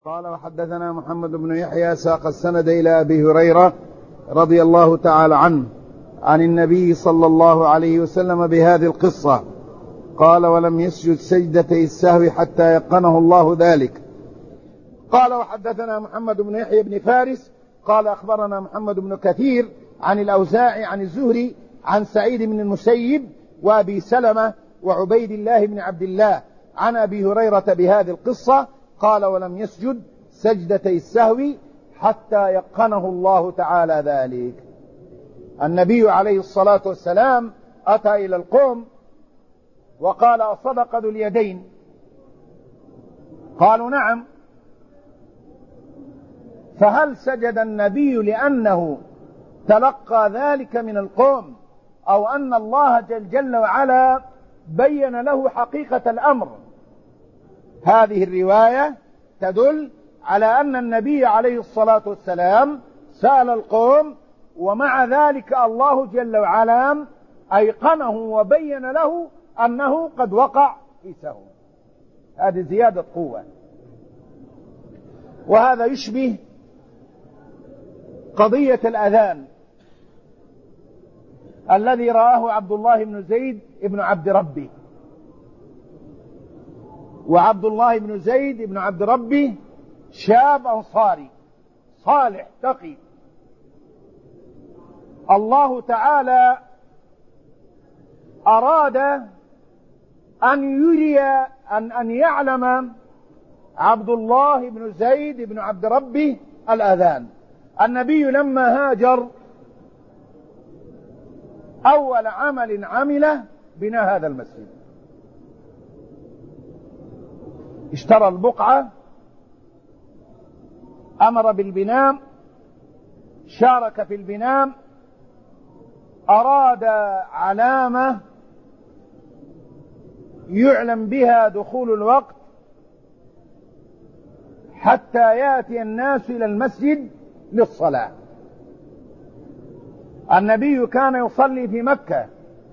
قال وحدثنا محمد بن يحيى ساق السند إلى أبي هريرة رضي الله تعالى عنه عن النبي صلى الله عليه وسلم بهذه القصة. قال ولم يسجد سجدتي السهو حتى يقنه الله ذلك. قال وحدثنا محمد بن يحيى بن فارس قال أخبرنا محمد بن كثير عن الأوزاعي عن الزهري عن سعيد بن المسيب وأبي سلمة وعبيد الله بن عبد الله عن أبي هريرة بهذه القصة. قال ولم يسجد سجدتي السهو حتى يقنه الله تعالى ذلك. النبي عليه الصلاة والسلام أتى إلى القوم وقال أصدق ذو اليدين؟ قالوا نعم. فهل سجد النبي لأنه تلقى ذلك من القوم أو أن الله جل وعلا بين له حقيقة الأمر؟ هذه الرواية تدل على أن النبي عليه الصلاة والسلام سأل القوم ومع ذلك الله جل وعلا أيقنه وبين له أنه قد وقع في سهو. هذه زيادة قوة. وهذا يشبه قضية الأذان الذي رآه عبد الله بن زيد بن عبد ربه. وعبد الله بن زيد بن عبد ربه شاب أنصاري صالح تقي. الله تعالى أراد أن يري أن يعلم عبد الله بن زيد بن عبد ربه الأذان. النبي لما هاجر أول عمل عمله بناء هذا المسجد. اشترى البقعة، أمر بالبناء، شارك في البناء، أراد علامة يعلم بها دخول الوقت حتى يأتي الناس إلى المسجد للصلاة. النبي كان يصلي في مكة،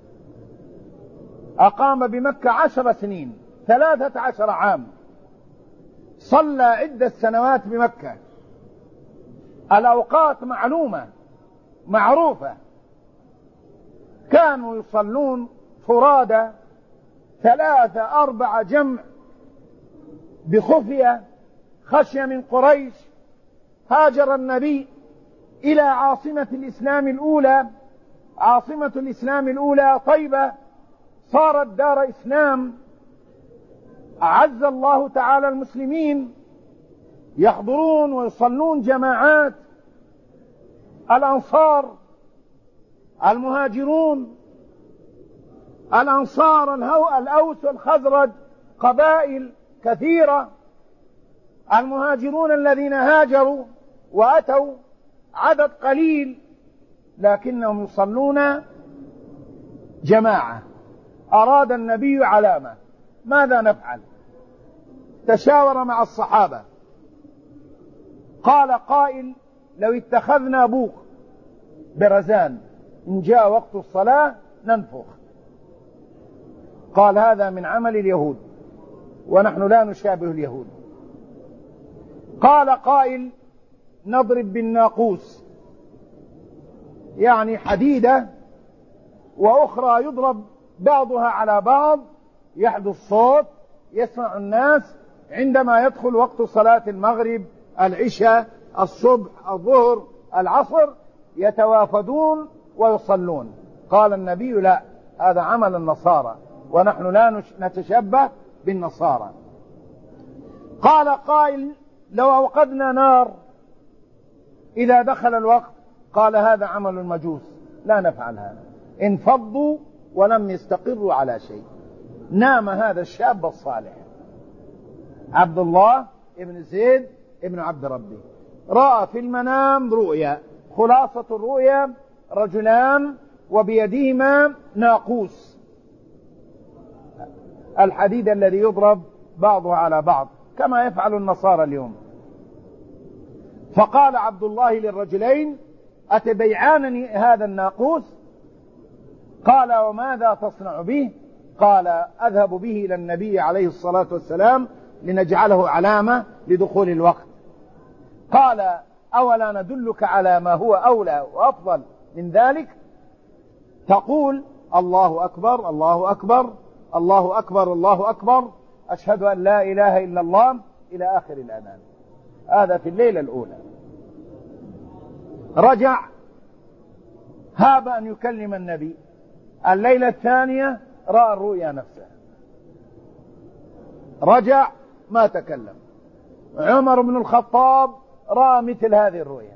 أقام بمكة 10 سنين 13 عام، صلى عدة سنوات بمكة. الأوقات معلومة معروفة، كانوا يصلون فرادى 3 4 جمع بخفية خشية من قريش. هاجر النبي إلى عاصمة الإسلام الأولى طيبة، صارت دار إسلام. أعز الله تعالى المسلمين، يحضرون ويصلون جماعات. الأنصار، المهاجرون، الأنصار، الأوس والخزرج، قبائل كثيرة. المهاجرون الذين هاجروا وأتوا عدد قليل لكنهم يصلون جماعة. أراد النبي علامة، ماذا نفعل؟ تشاور مع الصحابة. قال قائل لو اتخذنا بوق برزان إن جاء وقت الصلاة ننفخ. قال هذا من عمل اليهود ونحن لا نشابه اليهود. قال قائل نضرب بالناقوس، يعني حديدة وأخرى يضرب بعضها على بعض، يحدث صوت يسمع الناس عندما يدخل وقت صلاة المغرب، العشاء، الصبح، الظهر، العصر، يتوافدون ويصلون. قال النبي لا، هذا عمل النصارى ونحن لا نتشبه بالنصارى. قال قائل لو أوقدنا نار إذا دخل الوقت. قال هذا عمل المجوس، لا نفعل هذا. انفضوا ولم يستقروا على شيء. نام هذا الشاب الصالح عبد الله ابن زيد ابن عبد ربه، رأى في المنام رؤيا. خلاصة الرؤيا رجلان وبيدهما ناقوس، الحديد الذي يضرب بعضه على بعض كما يفعل النصارى اليوم. فقال عبد الله للرجلين أتبيعانني هذا الناقوس؟ قال وماذا تصنع به؟ قال أذهب به إلى النبي عليه الصلاة والسلام لنجعله علامة لدخول الوقت. قال: أولا ندلك على ما هو أولى وأفضل من ذلك؟ تقول: الله أكبر الله أكبر الله أكبر الله أكبر، أشهد أن لا إله إلا الله، إلى آخر الأذان. هذا في الليلة الأولى. رجع، هاب أن يكلم النبي. الليلة الثانية رأى الرؤيا نفسها، رجع ما تكلم. عمر بن الخطاب رأى مثل هذه الرؤيا،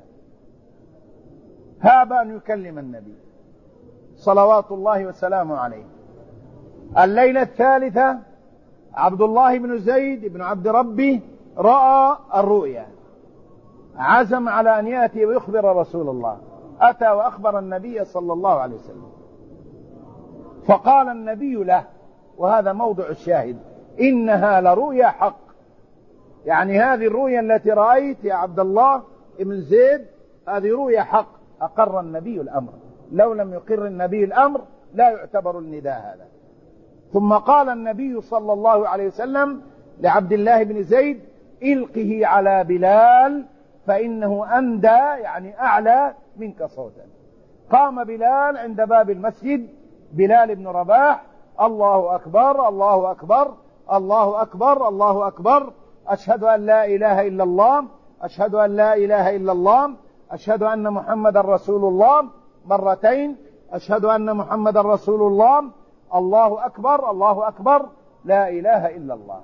هاب أن يكلم النبي صلوات الله وسلامه عليه. الليلة الثالثة عبد الله بن زيد بن عبد ربه رأى الرؤيا، عزم على أن يأتي ويخبر رسول الله. أتى وأخبر النبي صلى الله عليه وسلم، فقال النبي له، وهذا موضع الشاهد: إنها لرؤيا حق. يعني هذه الرؤيا التي رأيت يا عبد الله بن زيد هذه رؤيا حق. أقر النبي الأمر، لو لم يقر النبي الأمر لا يعتبر النداء هذا. ثم قال النبي صلى الله عليه وسلم لعبد الله بن زيد: إلقه على بلال فإنه أندى، يعني أعلى منك صوتا. قام بلال عند باب المسجد، بلال بن رباح: الله أكبر الله أكبر الله أكبر الله أكبر، أشهد أن لا إله إلا الله، أشهد أن لا إله إلا الله، أشهد أن محمد رسول الله، مرتين: أشهد أن محمد رسول الله، الله أكبر الله أكبر، لا إله إلا الله.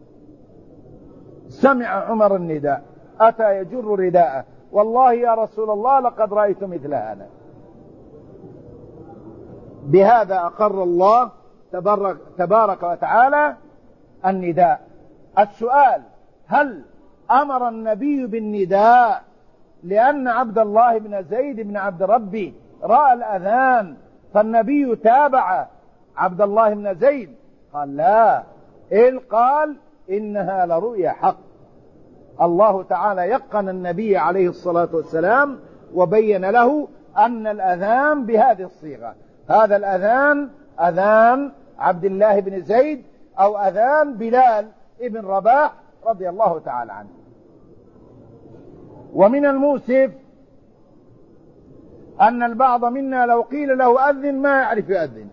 سمع عمر النداء، أتى يجر رداءه: والله يا رسول الله لقد رأيت مثل هذا. بهذا أقر الله تبارك وتعالى النداء. السؤال: هل أمر النبي بالنداء لأن عبد الله بن زيد بن عبد ربه رأى الأذان فالنبي تابع عبد الله بن زيد؟ قال: لا، قال: إنها لرؤيا حق. الله تعالى يقن النبي عليه الصلاة والسلام وبين له أن الأذان بهذه الصيغة. هذا الأذان أذان عبد الله بن زيد أو أذان بلال ابن رباح رضي الله تعالى عنه. ومن المؤسف أن البعض منا لو قيل له أذن ما يعرف يؤذن.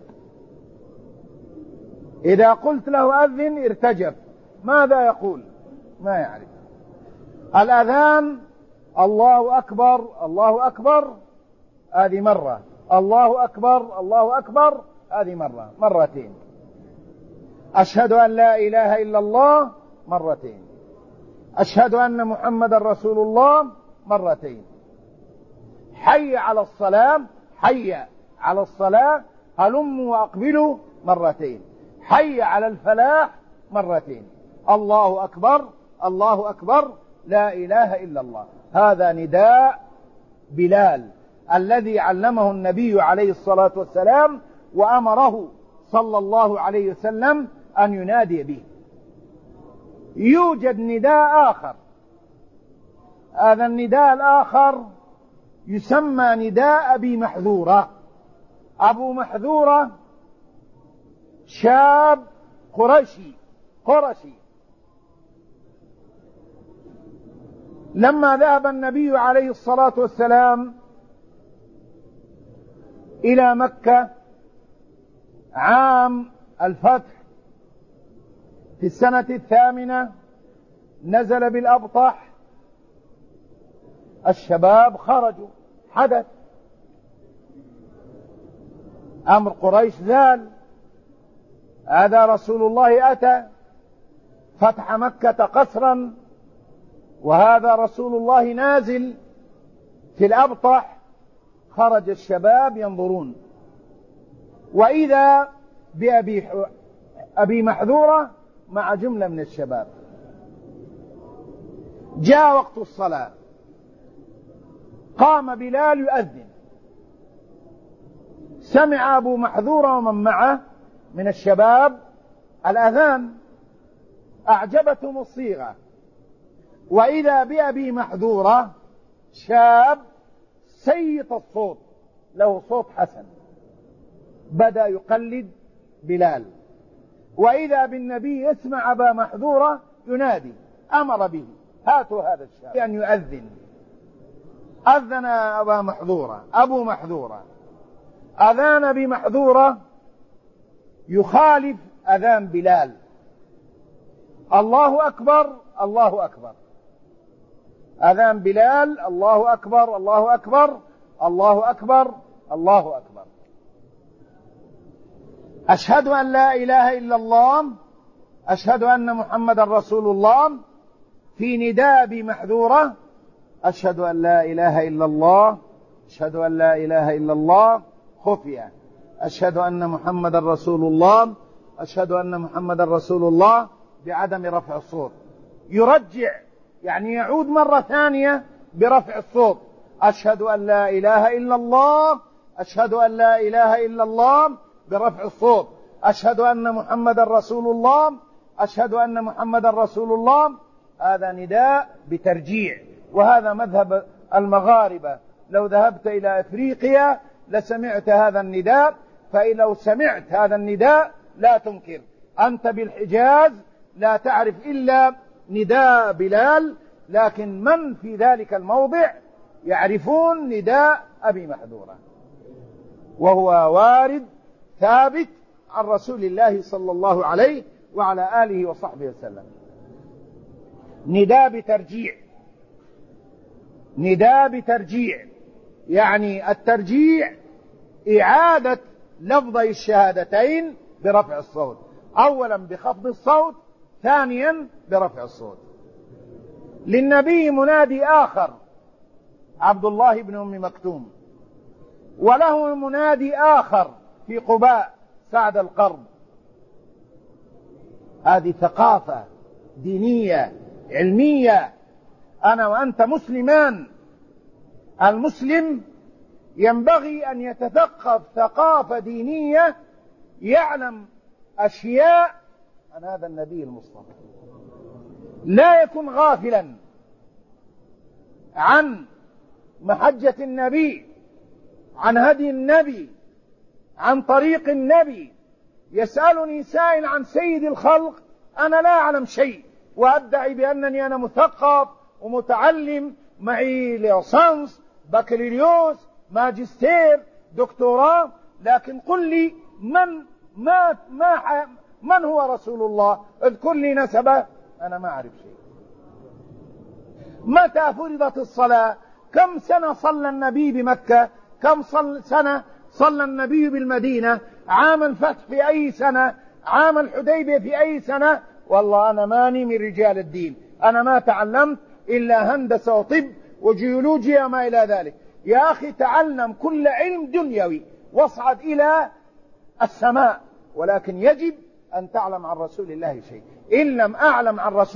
إذا قلت له أذن ارتجف، ماذا يقول؟ ما يعرف. الأذان الله أكبر الله أكبر هذه مرة، الله أكبر الله أكبر هذه مرة، مرتين. أشهد أن لا إله إلا الله مرتين. أشهد أن محمد رسول الله مرتين. حي على الصلاة، حي على الصلاة، هلموا وأقبلوا مرتين. حي على الفلاح مرتين. الله أكبر الله أكبر، لا إله إلا الله. هذا نداء بلال الذي علمه النبي عليه الصلاة والسلام وأمره صلى الله عليه وسلم أن ينادي به. يوجد نداء آخر، هذا النداء الآخر يسمى نداء أبي محذورة. أبو محذورة شاب قرشي. لما ذهب النبي عليه الصلاة والسلام إلى مكة عام الفتح في السنة 8، نزل بالأبطح، الشباب خرجوا، حدث أمر قريش زال. هذا رسول الله أتى فتح مكة قسرا، وهذا رسول الله نازل في الأبطح. خرج الشباب ينظرون، وإذا بأبي محذورة مع جملة من الشباب. جاء وقت الصلاة، قام بلال يؤذن. سمع أبو محذورة ومن معه من الشباب الأذان، أعجبتهم الصيغة، وإذا بأبي محذورة شاب سيط الصوت، له صوت حسن، بدأ يقلد بلال. وإذا بالنبي يسمع أبا محذورة ينادي، أمر به: هاتوا هذا الشاب أن يؤذن. أذن أبو محذورة أذان بمحذورة يخالف أذان بلال: الله أكبر الله أكبر. أذان بلال: الله أكبر الله أكبر الله أكبر الله أكبر. أشهد أن لا إله إلا الله، أشهد أن محمد رسول الله. في نداء بمحذورة: أشهد أن لا إله إلا الله، أشهد أن لا إله إلا الله. خفية: أشهد أن محمد رسول الله، أشهد أن محمد رسول الله، بعدم رفع الصوت. يرجع يعني يعود مرة ثانية برفع الصوت: أشهد أن لا إله إلا الله، أشهد أن لا إله إلا الله، برفع الصوت. أشهد أن محمد رسول الله، أشهد أن محمد رسول الله. هذا نداء بترجيع، وهذا مذهب المغاربة. لو ذهبت إلى أفريقيا لسمعت هذا النداء، فلو سمعت هذا النداء لا تنكر. أنت بالحجاز لا تعرف إلا نداء بلال، لكن من في ذلك الموضع يعرفون نداء أبي محذورة، وهو وارد ثابت عن رسول الله صلى الله عليه وعلى آله وصحبه وسلم. نداء بترجيع، نداء بترجيع يعني الترجيع إعادة لفظي الشهادتين برفع الصوت، أولا بخفض الصوت، ثانيا برفع الصوت. للنبي منادي آخر عبد الله بن أم مكتوم، وله منادي آخر في قباء سعد القرن. هذه ثقافة دينية علمية. أنا وأنت مسلمان. المسلم ينبغي أن يتثقف ثقافة دينية، يعلم أشياء عن هذا النبي المصطفى، لا يكون غافلا عن محجة النبي، عن هدي النبي، عن طريق النبي. يسألني سائل عن سيد الخلق، أنا لا أعلم شيء، وأدعي بأنني أنا مثقف ومتعلم، معي ليسانس، بكالوريوس، ماجستير، دكتوراه، لكن قل لي من هو رسول الله؟ اذكر لي نسبه، أنا ما أعرف شيء. متى فرضت الصلاة؟ كم سنة صلى النبي بمكة؟ كم سنة صلى النبي بالمدينة؟ عام الفتح في أي سنة؟ عام الحديبية في أي سنة؟ والله أنا ماني من رجال الدين، أنا ما تعلمت إلا هندسة وطب وجيولوجيا ما إلى ذلك. يا أخي تعلم كل علم دنيوي واصعد إلى السماء، ولكن يجب أن تعلم عن رسول الله شيء. إن لم أعلم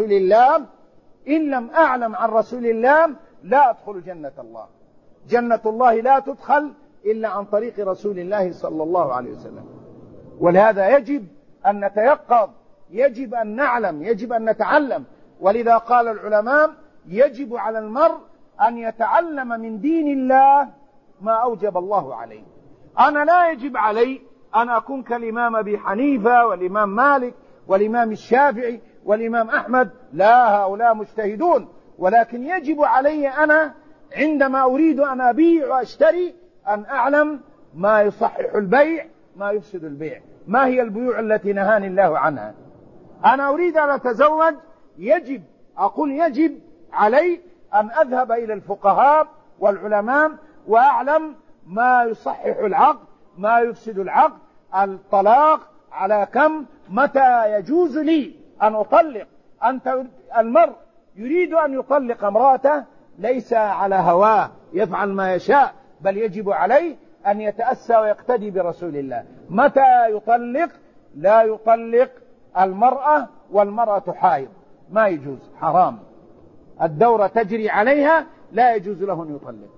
عن رسول الله لا أدخل جنة الله. جنة الله لا تدخل إلا عن طريق رسول الله صلى الله عليه وسلم. ولهذا يجب أن نتيقظ، يجب أن نعلم، يجب أن نتعلم. ولذا قال العلماء: يجب على المرء أن يتعلم من دين الله ما أوجب الله عليه. أنا لا يجب علي أن أكون كالإمام أبي حنيفة والإمام مالك والإمام الشافعي والإمام أحمد، لا، هؤلاء مجتهدون، ولكن يجب علي أنا عندما أريد أن أبيع وأشتري أن أعلم ما يصحح البيع، ما يفسد البيع، ما هي البيوع التي نهاني الله عنها. أنا أريد أن أتزوج، يجب علي أن أذهب إلى الفقهاء والعلماء وأعلم ما يصحح العقد، ما يفسد العقد، الطلاق على كم، متى يجوز لي أن أطلق. المرء يريد أن يطلق امرأته ليس على هواه يفعل ما يشاء، بل يجب عليه أن يتأسى ويقتدي برسول الله. متى يطلق؟ لا يطلق المرأة والمرأة حائض، ما يجوز، حرام، الدورة تجري عليها، لا يجوز له أن يطلق.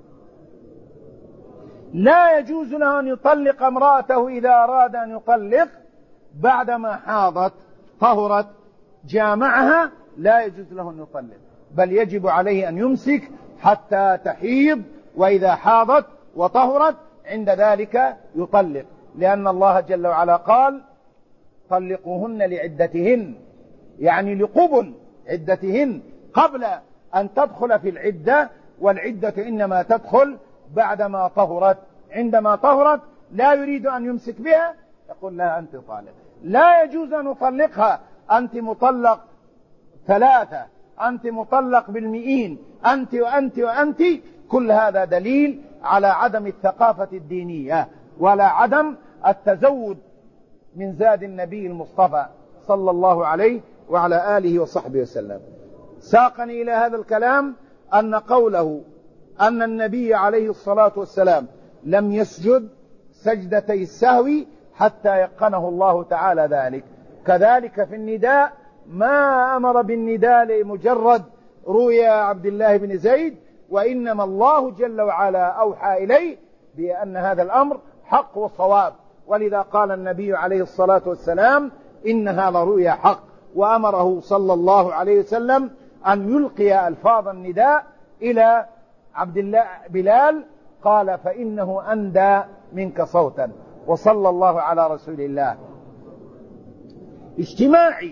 لا يجوز له أن يطلق امرأته إذا أراد أن يطلق بعدما حاضت طهرت جامعها، لا يجوز له أن يطلق، بل يجب عليه أن يمسك حتى تحيض، وإذا حاضت وطهرت عند ذلك يطلق، لأن الله جل وعلا قال: طلقوهن لعدتهن، يعني لقبل عدتهن قبل أن تدخل في العدة، والعدة إنما تدخل بعدما طهرت. عندما طهرت لا يريد أن يمسك بها، يقول لها أنت طالق. لا يجوز أن نطلقها، أنت مطلق 3، أنت مطلق بالمئين، أنت وأنت وأنت. كل هذا دليل على عدم الثقافة الدينية ولا عدم التزود من زاد النبي المصطفى صلى الله عليه وعلى آله وصحبه وسلم. ساقني إلى هذا الكلام أن قوله أن النبي عليه الصلاة والسلام لم يسجد سجدتي السهو حتى يقنه الله تعالى ذلك. كذلك في النداء ما أمر بالنداء لمجرد رؤيا عبد الله بن زيد، وإنما الله جل وعلا أوحى إليه بأن هذا الأمر حق وصواب، ولذا قال النبي عليه الصلاة والسلام إنها لرؤيا حق، وأمره صلى الله عليه وسلم أن يلقي ألفاظ النداء إلى عبد الله بلال، قال فإنه أندى منك صوتا. وصلى الله على رسول الله. اجتماعي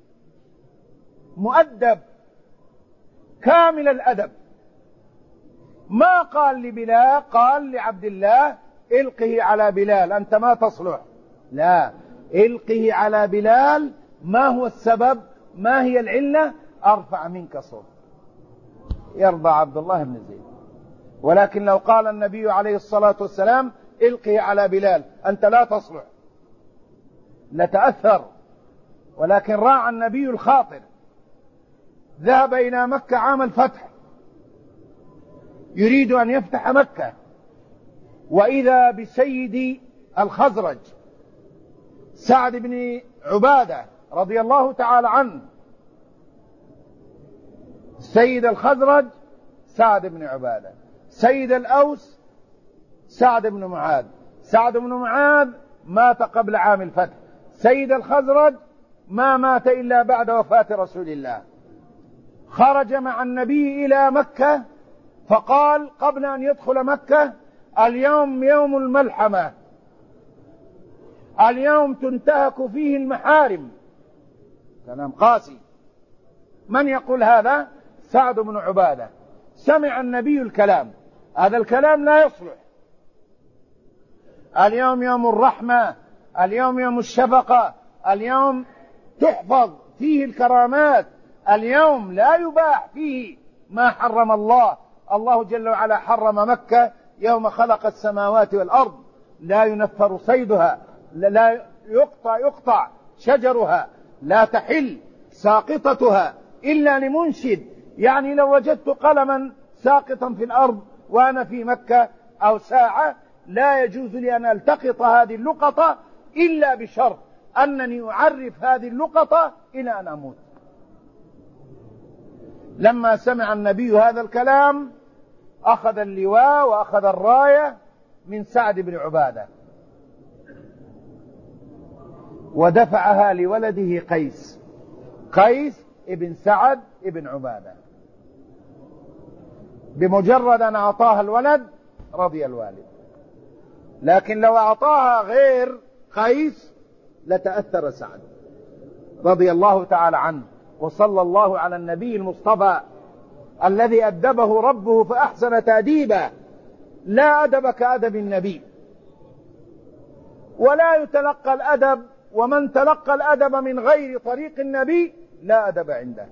مؤدب كامل الأدب، ما قال لبلال، قال لعبد الله القه على بلال أنت ما تصلح، لا، القه على بلال. ما هو السبب؟ ما هي العلة؟ أرفع منك صوت. يرضى عبد الله بن زيد. ولكن لو قال النبي عليه الصلاة والسلام القه على بلال أنت لا تصلح لتأثر، ولكن راعى النبي الخاطر. ذهب إلى مكة عام الفتح يريد أن يفتح مكة، وإذا بسيد الخزرج سعد بن عبادة رضي الله تعالى عنه. سيد الخزرج سعد بن عبادة، سيد الأوس سعد بن معاذ. سعد بن معاذ مات قبل عام الفتح، سيد الخزرج ما مات إلا بعد وفاة رسول الله. خرج مع النبي إلى مكة فقال قبل أن يدخل مكة اليوم يوم الملحمة، اليوم تنتهك فيه المحارم. كلام قاسي. من يقول هذا؟ سعد بن عبادة. سمع النبي الكلام، هذا الكلام لا يصلح. اليوم يوم الرحمة، اليوم يوم الشفقة، اليوم تحفظ فيه الكرامات، اليوم لا يباح فيه ما حرم الله. الله جل وعلا حرم مكة يوم خلق السماوات والأرض، لا ينفر صيدها، لا يقطع شجرها، لا تحل ساقطتها إلا لمنشد. يعني لو وجدت قلما ساقطا في الأرض وأنا في مكة أو ساعة لا يجوز لي أن ألتقط هذه اللقطة إلا بشرط أنني أعرف هذه اللقطة إلى أن أموت. لما سمع النبي هذا الكلام أخذ اللواء وأخذ الراية من سعد بن عبادة ودفعها لولده قيس ابن سعد ابن عبادة. بمجرد أن أعطاها الولد رضي الوالد، لكن لو أعطاها غير قيس لتأثر سعد رضي الله تعالى عنه. وصلى الله على النبي المصطفى الذي أدبه ربه فأحسن تأديبه. لا أدب كأدب النبي، ولا يتلقى الأدب، ومن تلقى الأدب من غير طريق النبي لا أدب عنده.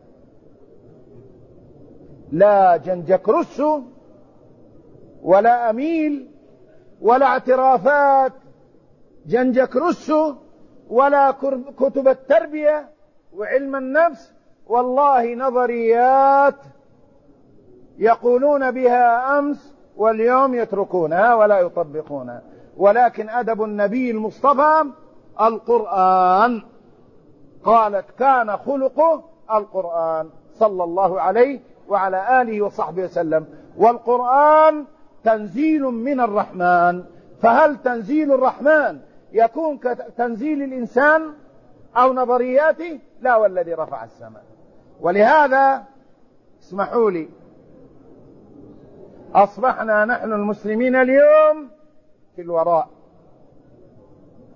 لا جنجكرس ولا أميل ولا اعترافات جنجكرس ولا كتب التربية وعلم النفس، والله نظريات يقولون بها أمس واليوم يتركونها ولا يطبقونها. ولكن أدب النبي المصطفى القرآن. قالت كان خلقه القرآن صلى الله عليه وعلى آله وصحبه وسلم. والقرآن تنزيل من الرحمن، فهل تنزيل الرحمن يكون كتنزيل الإنسان أو نظرياته؟ لا، والذي رفع السماء. ولهذا اسمحوا لي، أصبحنا نحن المسلمين اليوم في الوراء،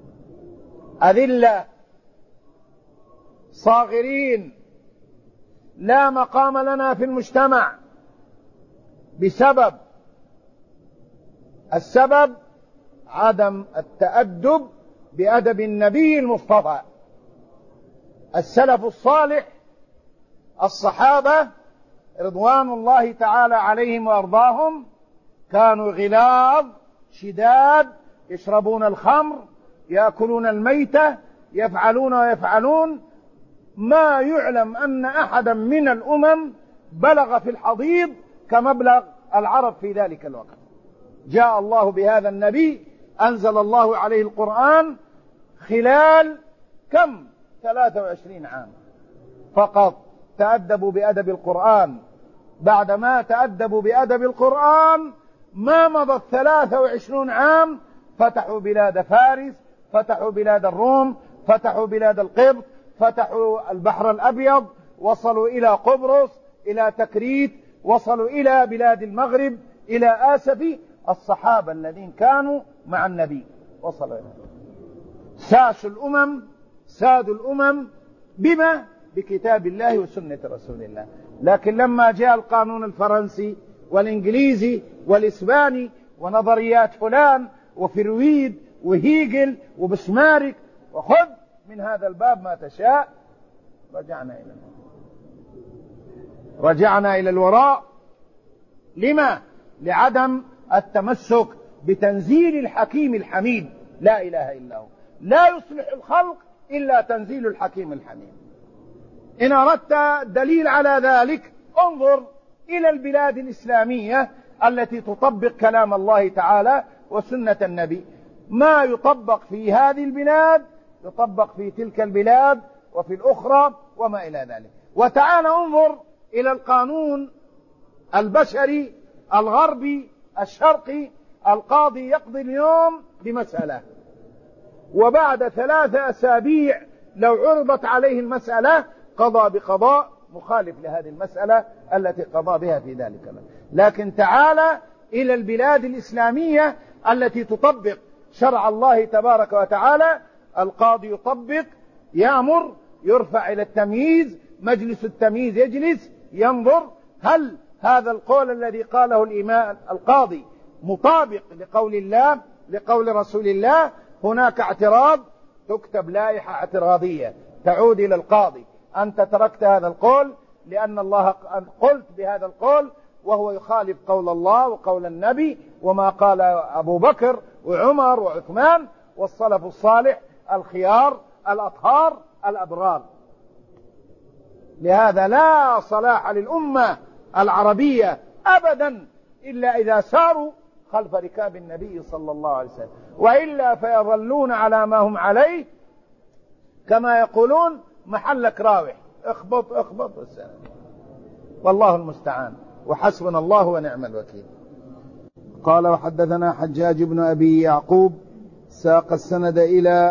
أذلة صاغرين، لا مقام لنا في المجتمع السبب عدم التأدب بأدب النبي المصطفى. السلف الصالح الصحابة رضوان الله تعالى عليهم وأرضاهم كانوا غلاظ شداد، يشربون الخمر، يأكلون الميتة، يفعلون ويفعلون. ما يعلم أن أحدا من الأمم بلغ في الحضيض كمبلغ العرب في ذلك الوقت. جاء الله بهذا النبي، أنزل الله عليه القرآن خلال 23 عام فقط تأدبوا بأدب القرآن. بعدما تأدبوا بأدب القرآن ما مضت 23 عام فتحوا بلاد فارس، فتحوا بلاد الروم، فتحوا بلاد القبط، فتحوا البحر الأبيض، وصلوا إلى قبرص، إلى تكريت، وصلوا إلى بلاد المغرب، إلى آسفي. الصحابة الذين كانوا مع النبي وصلوا إلى سادوا الأمم بما؟ بكتاب الله وسنة رسول الله. لكن لما جاء القانون الفرنسي والإنجليزي والإسباني ونظريات فلان وفرويد وهيجل وبسمارك وخذ من هذا الباب ما تشاء، رجعنا إلى الوراء. لما؟ لعدم التمسك بتنزيل الحكيم الحميد، لا إله إلا هو. لا يصلح الخلق إلا تنزيل الحكيم الحميد. إن أردت دليل على ذلك انظر إلى البلاد الإسلامية التي تطبق كلام الله تعالى وسنة النبي. ما يطبق في هذه البلاد يطبق في تلك البلاد وفي الأخرى وما إلى ذلك. وتعال انظر إلى القانون البشري الغربي الشرقي. القاضي يقضي اليوم بمسألة، وبعد 3 أسابيع لو عرضت عليه المسألة قضى بقضاء مخالف لهذه المسألة التي قضى بها في ذلك. لكن تعال إلى البلاد الإسلامية التي تطبق شرع الله تبارك وتعالى. القاضي يطبق، يأمر، يرفع إلى التمييز، مجلس التمييز يجلس ينظر هل هذا القول الذي قاله الإمام القاضي مطابق لقول الله لقول رسول الله. هناك اعتراض، تكتب لائحة اعتراضية تعود إلى القاضي: أنت تركت هذا القول لأن الله قلت بهذا القول وهو يخالف قول الله وقول النبي وما قال أبو بكر وعمر وعثمان والسلف الصالح الخيار الأطهار الأبرار. لهذا لا صلاح للأمة العربية أبدا إلا إذا ساروا خلف ركاب النبي صلى الله عليه وسلم، وإلا فيظلون على ما هم عليه كما يقولون محلك راوح، اخبط والسلام. والله المستعان، وحسبنا الله ونعم الوكيل. قال: وحدثنا حجاج بن أبي يعقوب ساق السند إلى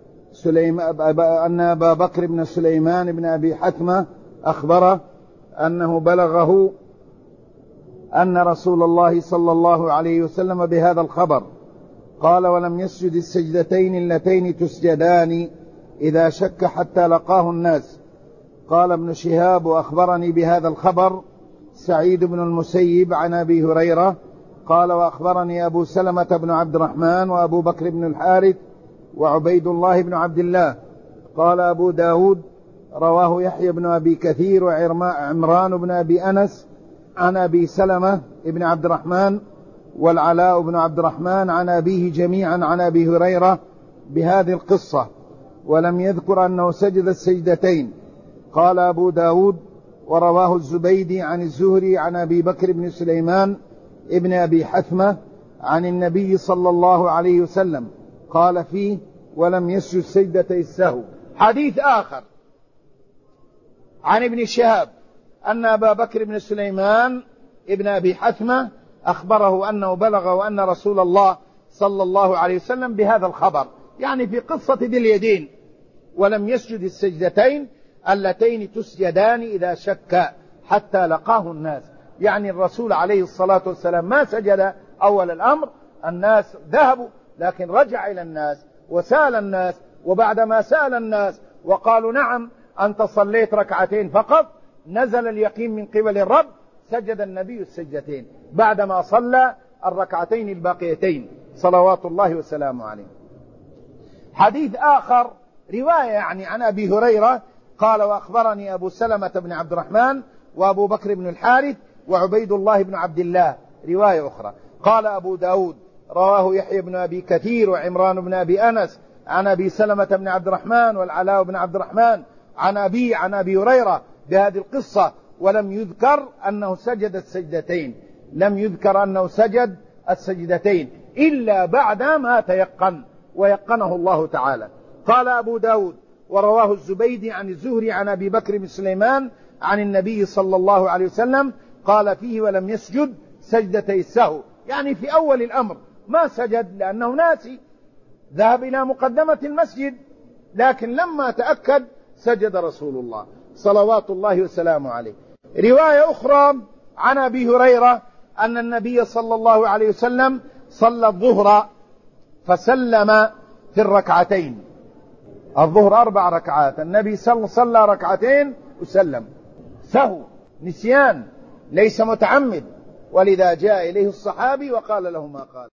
أن أبا بكر بن سليمان بن أبي حثمة أخبره أنه بلغه أن رسول الله صلى الله عليه وسلم بهذا الخبر قال: ولم يسجد السجدتين اللتين تسجدان إذا شك حتى لقاه الناس. قال ابن شهاب: وأخبرني بهذا الخبر سعيد بن المسيب عن أبي هريرة قال: وأخبرني أبو سلمة بن عبد الرحمن وأبو بكر بن الحارث وعبيد الله بن عبد الله. قال أبو داود: رواه يحيى بن أبي كثير وعمران بن أبي أنس عن أبي سلمة بن عبد الرحمن والعلاء بن عبد الرحمن عن أبيه جميعا عن أبي هريرة بهذه القصة، ولم يذكر أنه سجد السجدتين. قال أبو داود: ورواه الزبيدي عن الزهري عن أبي بكر بن سليمان ابن أبي حثمة عن النبي صلى الله عليه وسلم قال فيه: ولم يسجد سجدتي السهو. حديث آخر عن ابن شهاب أن أبا بكر بن سليمان ابن أبي حثمة أخبره أنه بلغه أن رسول الله صلى الله عليه وسلم بهذا الخبر، يعني في قصة ذي اليدين: ولم يسجد السجدتين اللتين تسجدان إذا شك حتى لقاه الناس. يعني الرسول عليه الصلاة والسلام ما سجد أول الأمر، الناس ذهبوا، لكن رجع إلى الناس وسأل الناس، وبعدما سأل الناس وقالوا: نعم أنت صليت ركعتين فقط، نزل اليقين من قبل الرب سجد النبي السجدتين بعدما صلى الركعتين الباقيتين صلوات الله وسلامه عليه. حديث آخر رواية يعني عن أبي هريرة قال: وأخبرني أبو سلمة بن عبد الرحمن وأبو بكر بن الحارث وعبيد الله بن عبد الله. رواية أخرى قال أبو داود: رواه يحيى بن أبي كثير وعمران بن أبي أنس عن أبي سلمة بن عبد الرحمن والعلاء بن عبد الرحمن عن أبي هريرة بهذه القصة، ولم يذكر أنه سجد السجدتين، لم يذكر أنه سجد السجدتين إلا بعد ما تيقن ويقنه الله تعالى. قال أبو داود: ورواه الزبيدي عن الزهري عن أبي بكر بن سليمان عن النبي صلى الله عليه وسلم قال فيه: ولم يسجد سجدتي السهو، يعني في أول الأمر ما سجد لأنه ناسي، ذهب إلى مقدمة المسجد، لكن لما تأكد سجد رسول الله صلوات الله وسلامه عليه. رواية أخرى عن أبي هريرة أن النبي صلى الله عليه وسلم صلى الظهر فسلم في الركعتين. الظهر 4 ركعات، النبي صلى ركعتين وسلم، سهو نسيان ليس متعمد، ولذا جاء إليه الصحابي وقال له ما قال.